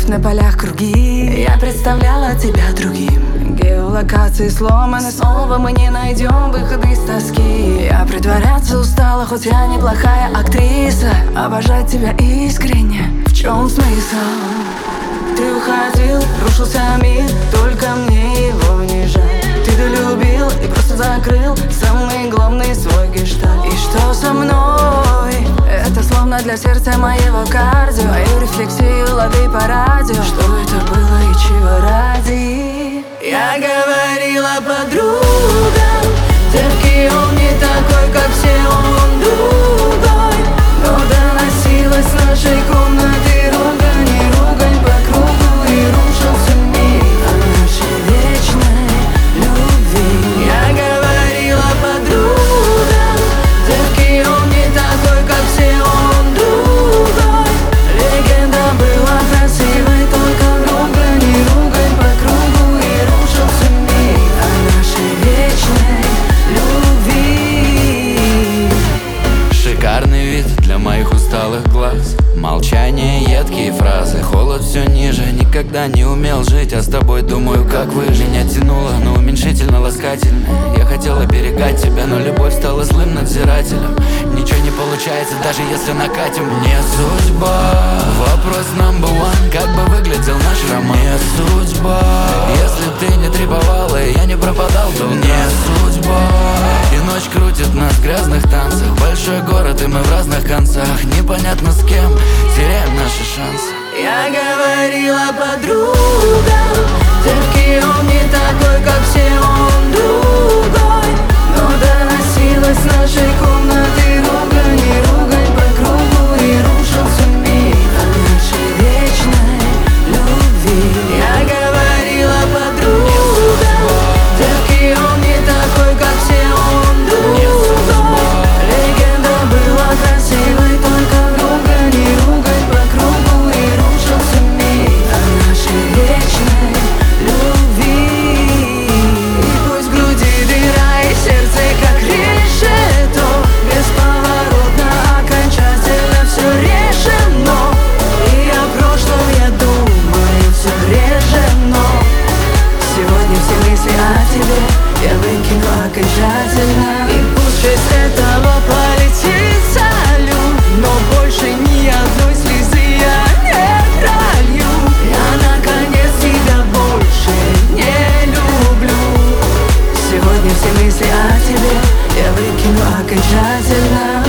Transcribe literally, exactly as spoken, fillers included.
Любовь на полях круги. Я представляла тебя другим. Геолокации сломаны, снова мы не найдем выхода из тоски. Я притворяться устала, хоть я неплохая актриса. Обожать тебя искренне, в чем смысл? Ты уходил, рушился мир, только мне его не жаль. Ты долюбил и просто закрыл самый главный свой гештальт. И что со мной? Это словно для сердца моего кардио. Мою рефлексию лови по радио. Что это было и чего ради? Я говорила подругам, терпкий он не такой, как все, он другой. Но доносилась с нашей комнаты ругань и ругань по кругу. И рушился мир о нашей вечной любви. Я говорила подругам, терпкий он не такой, как все, он другой. Легенда была красивой, только ругань и ругань по кругу. И рушился мир о нашей вечной любви. Шикарный вид для моих усталых глаз. Молчание, едкие фразы, холод все ниже. Никогда не умел жить, а с тобой думаю, как выжить. Меня тянуло, но уменьшительно ласкательно. Я хотел оберегать тебя, но любовь стала злым надзирателем. Ничего не получается, даже если накатим. Не судьба, вопрос number one. Как бы выглядел наш роман? Не судьба, если ты не требовала, и я не пропадал, то не судьба. И ночь крутит нас в грязных танцах. Большой город, и мы в разных концах. Непонятно с кем, теряем наши шансы. Я говорила подругам, терпкий он не такой, как все, он другой. Но доносилась с нашей комнаты ругань и ругань по кругу. И рушился мир о нашей вечной любви. Я говорила подругам, терпкий он не такой, как все, он другой. Легенда была красивой, только ругань и ругань по кругу. И рушился мир о нашей вечной любви. И пусть в груди дыра и сердце как решето, бесповоротно, окончательно все решено. И о прошлом я думаю все реже, но сегодня все мысли о тебе я выкину окончательно. И пусть часть этого полетит салют, но больше ни одной слезы я не пролью. Я наконец тебя больше не люблю. Сегодня все мысли о тебе я выкину окончательно.